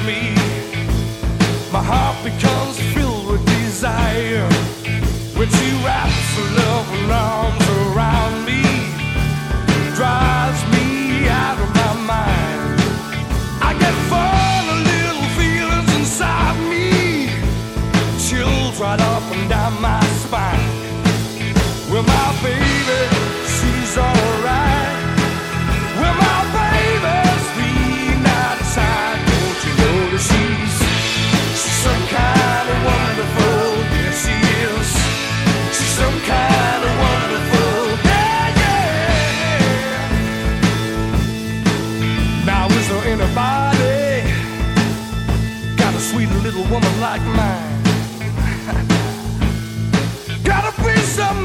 me. My heart becomes filled with desire when she wraps her loving arms around me. Drives me out of my mind. I get funny little feelings inside me, chills right up and down my spine. Well, my baby, she's alright. Well, my baby's been outside. Don't you know that she's some kind of wonderful? Yes, she is. She's some kind of wonderful. Yeah, yeah. Now, is there anybody got a sweet little woman like mine? Gotta be some